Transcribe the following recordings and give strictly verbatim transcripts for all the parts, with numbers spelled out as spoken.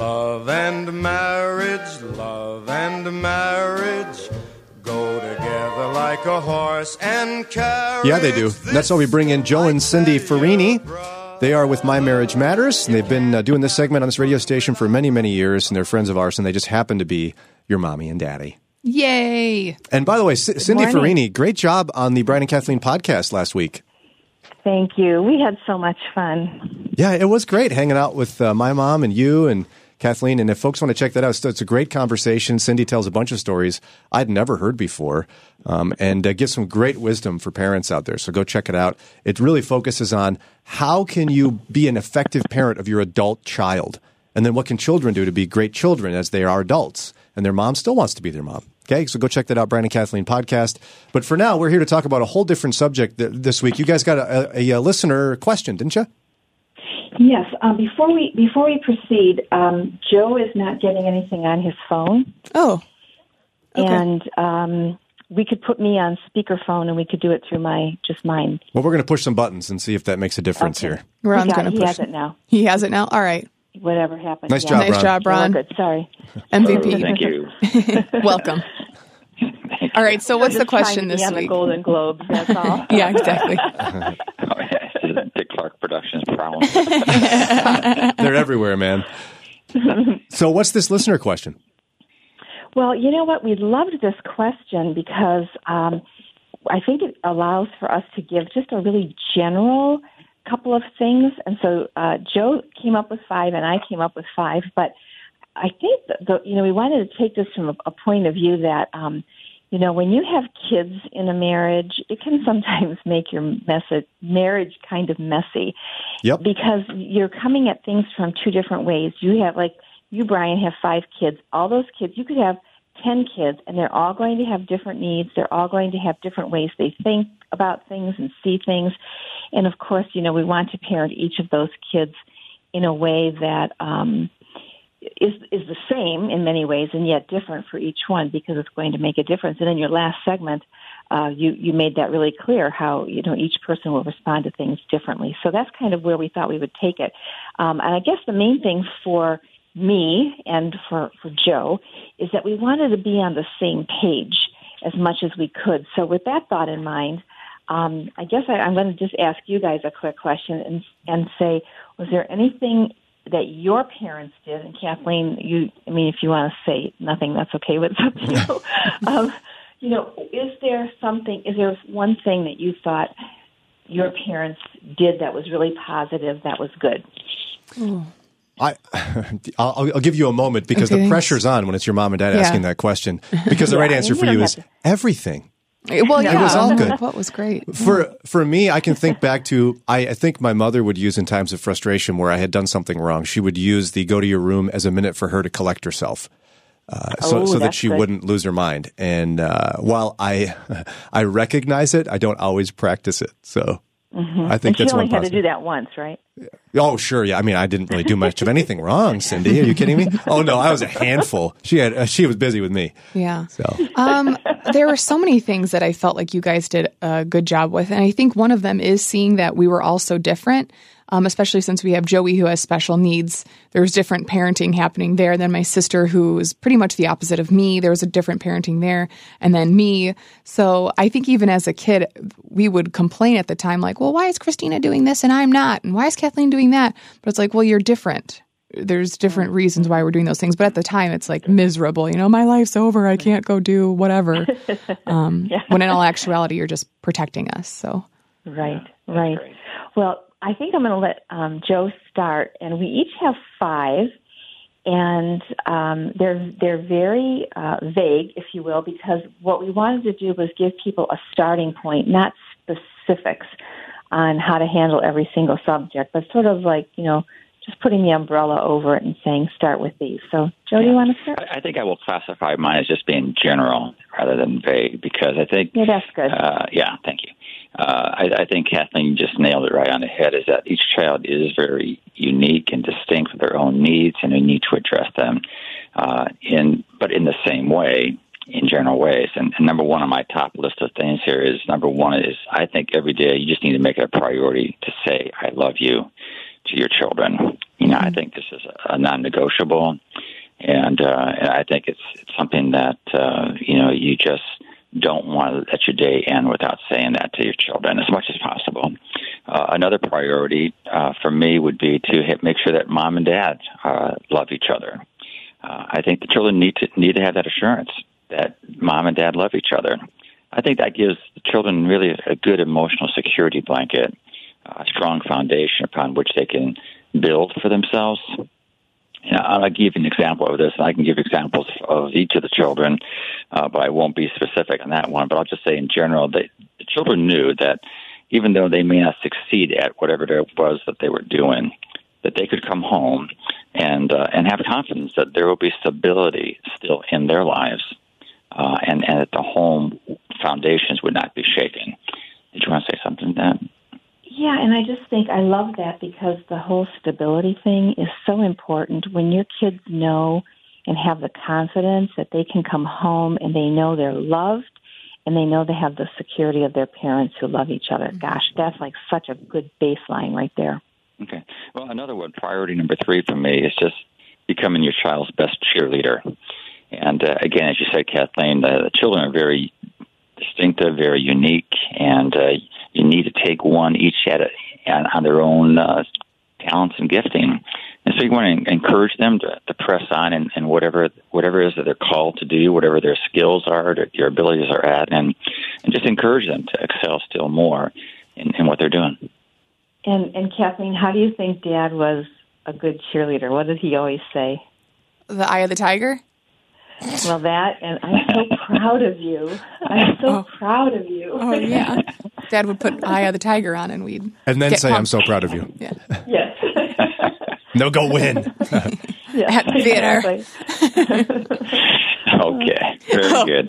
Love and marriage, love and marriage go together like a horse and carriage. Yeah, they do. That's why we bring in Joe and Cindy Farini. They are with My Marriage Matters, and they've been uh, doing this segment on this radio station for many, many years, and they're friends of ours, and they just happen to be your mommy and daddy. Yay! And by the way, C- Cindy Farini, great job on the Brian and Kathleen podcast last week. Thank you. We had so much fun. Yeah, it was great hanging out with uh, my mom and you and Kathleen. And if folks want to check that out, it's, it's a great conversation. Cindy tells a bunch of stories I'd never heard before um, and uh, gives some great wisdom for parents out there. So go check it out. It really focuses on how can you be an effective parent of your adult child? And then what can children do to be great children as they are adults? And their mom still wants to be their mom. Okay, so go check that out, Brian and Kathleen podcast. But for now, we're here to talk about a whole different subject th- this week. You guys got a, a, a listener question, didn't you? Yes. Um, before we before we proceed, um, Joe is not getting anything on his phone. Oh. Okay. And um, we could put me on speakerphone, and we could do it through my just mine. Well, we're going to push some buttons and see if that makes a difference Okay. here. Ron's going to He push. has it now. He has it now? All right. Whatever happened. Nice yeah. job, Nice Ron. job, Ron. Yeah, we're good. Sorry. M V P. Oh, thank you. Welcome. All right, so what's Just the question trying to be this on week? the Golden Globes, that's all. Yeah, exactly. Oh, yeah, this is Dick Clark Productions problem. They're everywhere, man. So what's this listener question? Well, you know what? We loved this question because um, I think it allows for us to give just a really general couple of things. And so uh, Joe came up with five, and I came up with five. But I think that the, you know we wanted to take this from a, a point of view that um, you know when you have kids in a marriage, it can sometimes make your mess- marriage kind of messy. Yep. Because you're coming at things from two different ways. You have like. You, Brian, have five kids. All those kids, you could have ten kids, and they're all going to have different needs. They're all going to have different ways they think about things and see things. And, of course, you know, we want to parent each of those kids in a way that um, is is the same in many ways and yet different for each one because it's going to make a difference. And in your last segment, uh, you, you made that really clear how, you know, each person will respond to things differently. So that's kind of where we thought we would take it. Um, and I guess the main thing for me and for, for Joe is that we wanted to be on the same page as much as we could. So with that thought in mind, um, I guess I, I'm going to just ask you guys a quick question and and say, was there anything that your parents did? And Kathleen, you, I mean, if you want to say nothing, that's okay, but it's up to you. um, you know, is there something, is there one thing that you thought your parents did that was really positive, that was good? Ooh. I, I'll, I'll give you a moment because Okay, the thanks. pressure's on when it's your mom and dad Yeah. asking that question. Because the Yeah, right I answer mean, for you you don't is have to- everything. Well, yeah. It was all good. What was great? For for me, I can think back to, I, I think my mother would use in times of frustration where I had done something wrong. She would use the go to your room as a minute for her to collect herself. Uh, so, Oh, so that that's she good. wouldn't lose her mind. And uh, while I I recognize it, I don't always practice it. So I think And she that's only one had to positive. do that once, right? Oh, sure. Yeah. I mean, I didn't really do much of anything wrong, Cindy. Are you kidding me? Oh, no, I was a handful. She had, uh, she was busy with me. Yeah. So, Um, there were so many things that I felt like you guys did a good job with. And I think one of them is seeing that we were all so different, um, especially since we have Joey who has special needs. There's different parenting happening there. Then my sister, who is pretty much the opposite of me, there was a different parenting there. And then me. So I think even as a kid, we would complain at the time, like, well, why is Christina doing this and I'm not? And why is Kathleen doing that? But it's like, well, you're different. There's different reasons why we're doing those things. But at the time, it's like miserable. You know, my life's over. I can't go do whatever. Um, Yeah. When in all actuality, you're just protecting us. So Right, right. Well, I think I'm going to let um, Joe start, and we each have five, and um, they're they're very uh, vague, if you will, because what we wanted to do was give people a starting point, not specifics on how to handle every single subject, but sort of like, you know, just putting the umbrella over it and saying, start with these. So, Joe, do you want to start? I I think I will classify mine as just being general rather than vague because I think, Yeah, that's good. uh, yeah, thank you. Uh, I, I think Kathleen just nailed it right on the head, is that each child is very unique and distinct with their own needs, and we need to address them uh, in, but in the same way, in general ways. And, and number one on my top list of things here is, number one is, I think every day you just need to make it a priority to say, I love you to your children. You know, I think this is a non-negotiable, and, uh, and I think it's, it's something that, uh, you know, you just don't want to let your day end without saying that to your children as much as possible. Uh, another priority uh, for me would be to hit, make sure that mom and dad uh, love each other. Uh, I think the children need to need to have that assurance that mom and dad love each other. I think that gives the children really a good emotional security blanket, a strong foundation upon which they can build for themselves. You know, I'll give you an example of this, and I can give examples of each of the children, uh, but I won't be specific on that one. But I'll just say in general, they, the children knew that even though they may not succeed at whatever it was that they were doing, that they could come home and uh, and have confidence that there will be stability still in their lives, uh, and, and that the home foundations would not be shaken. Did you want to say something to that? Yeah, and I just think I love that because the whole stability thing is so important. When your kids know and have the confidence that they can come home and they know they're loved and they know they have the security of their parents who love each other. Gosh, that's like such a good baseline right there. Okay. Well, another one, priority number three for me is just becoming your child's best cheerleader. And uh, again, as you said, Kathleen, the, the children are very distinctive, very unique, and uh, you need to take one each at a, on their own uh, talents and gifting. And so you want to encourage them to, to press on in, in whatever whatever it is that they're called to do, whatever their skills are, their abilities are at, and, and just encourage them to excel still more in, in what they're doing. And, and Kathleen, how do you think Dad was a good cheerleader? What did he always say? The eye of the tiger? Well, that, and I'm so proud of you. I'm so oh. proud of you. Oh, yeah. Dad would put eye of the tiger on and we'd And then get say, pumped. I'm so proud of you. Yeah. Yes. No, go win. Yeah, At theater. exactly. Okay, very good.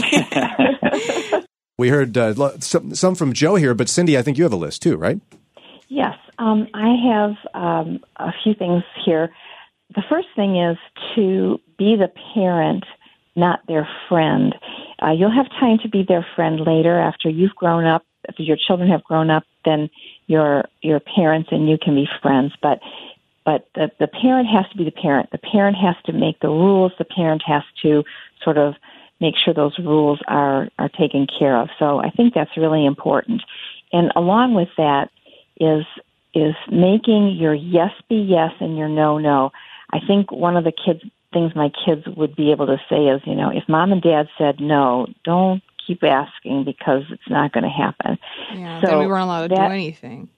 Okay. We heard uh, lo- some, some from Joe here, but Cindy, I think you have a list too, right? Yes, um, I have um, a few things here. The first thing is to be the parent, not their friend. Uh, you'll have time to be their friend later after you've grown up. If your children have grown up, then your your parents and you can be friends. But but the, the parent has to be the parent. The parent has to make the rules. The parent has to sort of make sure those rules are, are taken care of. So I think that's really important. And along with that is is making your yes be yes and your no no. I think one of the kids things my kids would be able to say is, you know, if mom and dad said no, don't keep asking because it's not going to happen. Yeah, so then we weren't allowed to that, do anything.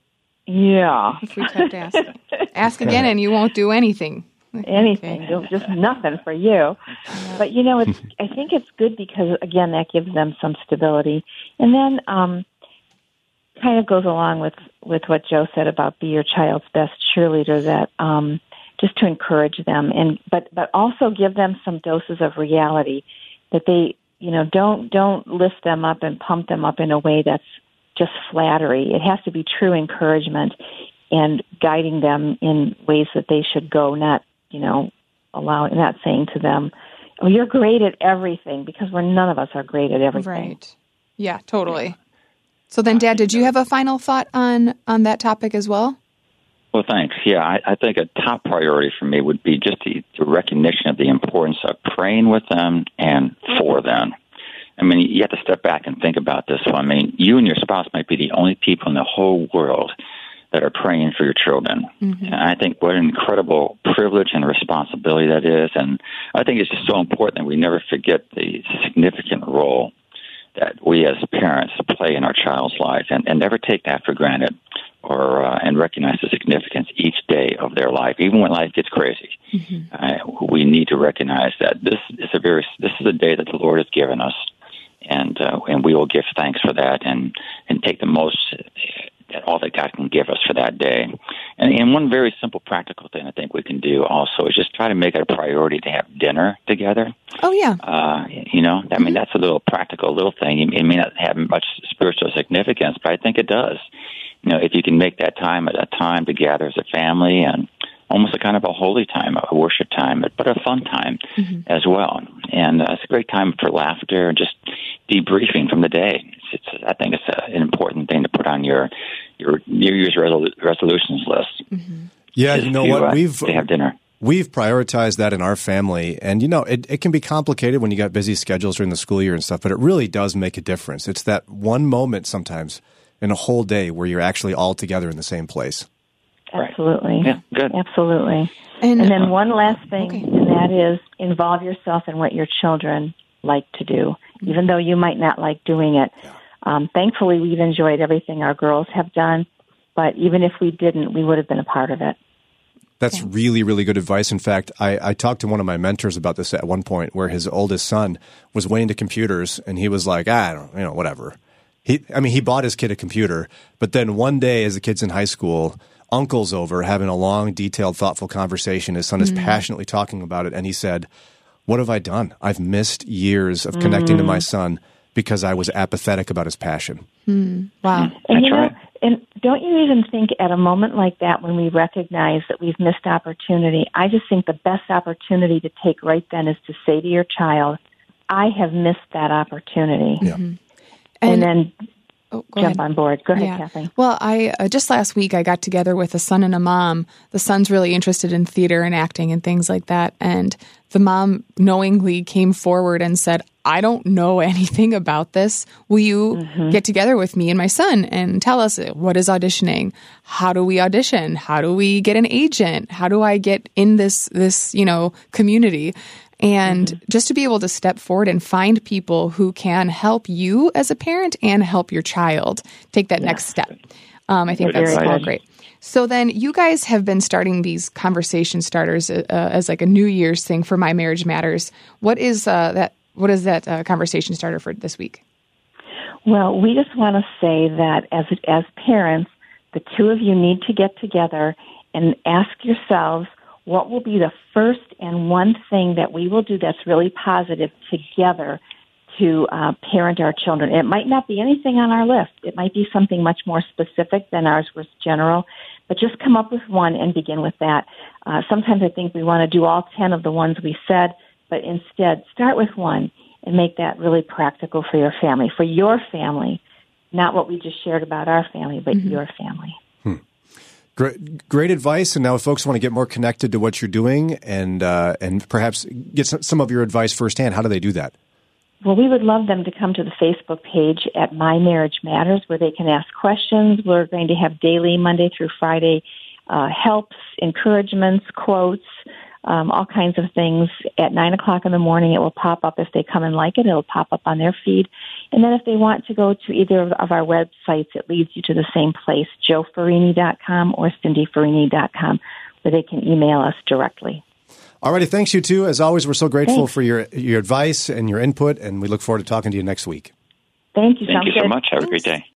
Yeah. If we kept asking. Ask again and you won't do anything. Anything, Okay. just nothing for you. Yeah. But, you know, it's, I think it's good because, again, that gives them some stability. And then um, kind of goes along with, with what Joe said about be your child's best cheerleader, that um, just to encourage them, and but, but also give them some doses of reality, that they, you know, don't don't lift them up and pump them up in a way that's just flattery. It has to be true encouragement and guiding them in ways that they should go, not, you know, allowing, not saying to them, oh, you're great at everything, because we're none of us are great at everything. Right. Yeah, totally. So then, Dad, did you have a final thought on, on that topic as well? Well, thanks. Yeah, I, I think a top priority for me would be just the, the recognition of the importance of praying with them and for them. I mean, you have to step back and think about this one. I mean, you and your spouse might be the only people in the whole world that are praying for your children. Mm-hmm. And I think what an incredible privilege and responsibility that is. And I think it's just so important that we never forget the significant role that we as parents play in our child's life, and, and never take that for granted, or uh, and recognize the significance each day of their life, even when life gets crazy. Mm-hmm. Uh, we need to recognize that this is a very this is a day that the Lord has given us, and uh, and we will give thanks for that, and and take the most that all that God can give us for that day. And, and one very simple practical thing I think we can do also is just try to make it a priority to have dinner together. Oh, yeah. Uh, you know, I mean, that's a little practical little thing. It may not have much spiritual significance, but I think it does. You know, if you can make that time a time to gather as a family, and almost a kind of a holy time, a worship time, but a fun time mm-hmm. as well. And uh, it's a great time for laughter and just debriefing from the day. It's, it's, I think it's a, an important thing to put on your your New Year's resolu- resolutions list. Mm-hmm. Yeah, you know to, what? Uh, We've to have dinner. We've prioritized that in our family. And, you know, it, it can be complicated when you got busy schedules during the school year and stuff, but it really does make a difference. It's that one moment sometimes in a whole day where you're actually all together in the same place. Absolutely. Yeah, good. Absolutely. And, And then one last thing, Okay. and that is involve yourself in what your children like to do, even though you might not like doing it. Um, thankfully, we've enjoyed everything our girls have done, but even if we didn't, we would have been a part of it. That's really, really good advice. In fact, I, I talked to one of my mentors about this at one point where his oldest son was way into computers and he was like, ah, I don't, you know, whatever. He, I mean, he bought his kid a computer, but then one day as the kid's in high school, uncle's over having a long, detailed, thoughtful conversation. His son is mm. passionately talking about it. And he said, what have I done? I've missed years of connecting mm. to my son because I was apathetic about his passion. Mm. Wow. And That's you know, right. and don't you even think at a moment like that when we recognize that we've missed opportunity, I just think the best opportunity to take right then is to say to your child, I have missed that opportunity. Yeah. Mm-hmm. And, And, then oh, go jump ahead. on board. Go ahead, Yeah. Kathleen. Well, I uh, just last week I got together with a son and a mom. The son's really interested in theater and acting and things like that, and the mom knowingly came forward and said, I don't know anything about this. Will you mm-hmm. get together with me and my son and tell us what is auditioning? How do we audition? How do we get an agent? How do I get in this, this, you know, community? And mm-hmm. just to be able to step forward and find people who can help you as a parent and help your child take that yeah. next step. Um, I think that's all great. So then you guys have been starting these conversation starters uh, as like a New Year's thing for My Marriage Matters. What is uh, that? What is that uh, conversation starter for this week? Well, we just want to say that as as parents, the two of you need to get together and ask yourselves, what will be the first and one thing that we will do that's really positive together to uh, parent our children? It might not be anything on our list. It might be something much more specific than ours was general, but just come up with one and begin with that. Uh, sometimes I think we want to do all ten of the ones we said, but instead start with one and make that really practical for your family, for your family, not what we just shared about our family, but mm-hmm. your family. Hmm. Great, great advice. And now if folks want to get more connected to what you're doing and uh, and perhaps get some, some of your advice firsthand, how do they do that? Well, we would love them to come to the Facebook page at My Marriage Matters where they can ask questions. We're going to have daily, Monday through Friday, uh, helps, encouragements, quotes, um, all kinds of things. At nine o'clock in the morning, it will pop up. If they come and like it, it will pop up on their feed. And then if they want to go to either of our websites, it leads you to the same place, joe farini dot com or cindy farini dot com, where they can email us directly. All righty. Thanks, you two. As always, we're so grateful Thanks. for your your advice and your input, and we look forward to talking to you next week. Thank you. Thank Sounds you so good. much. Have a great day.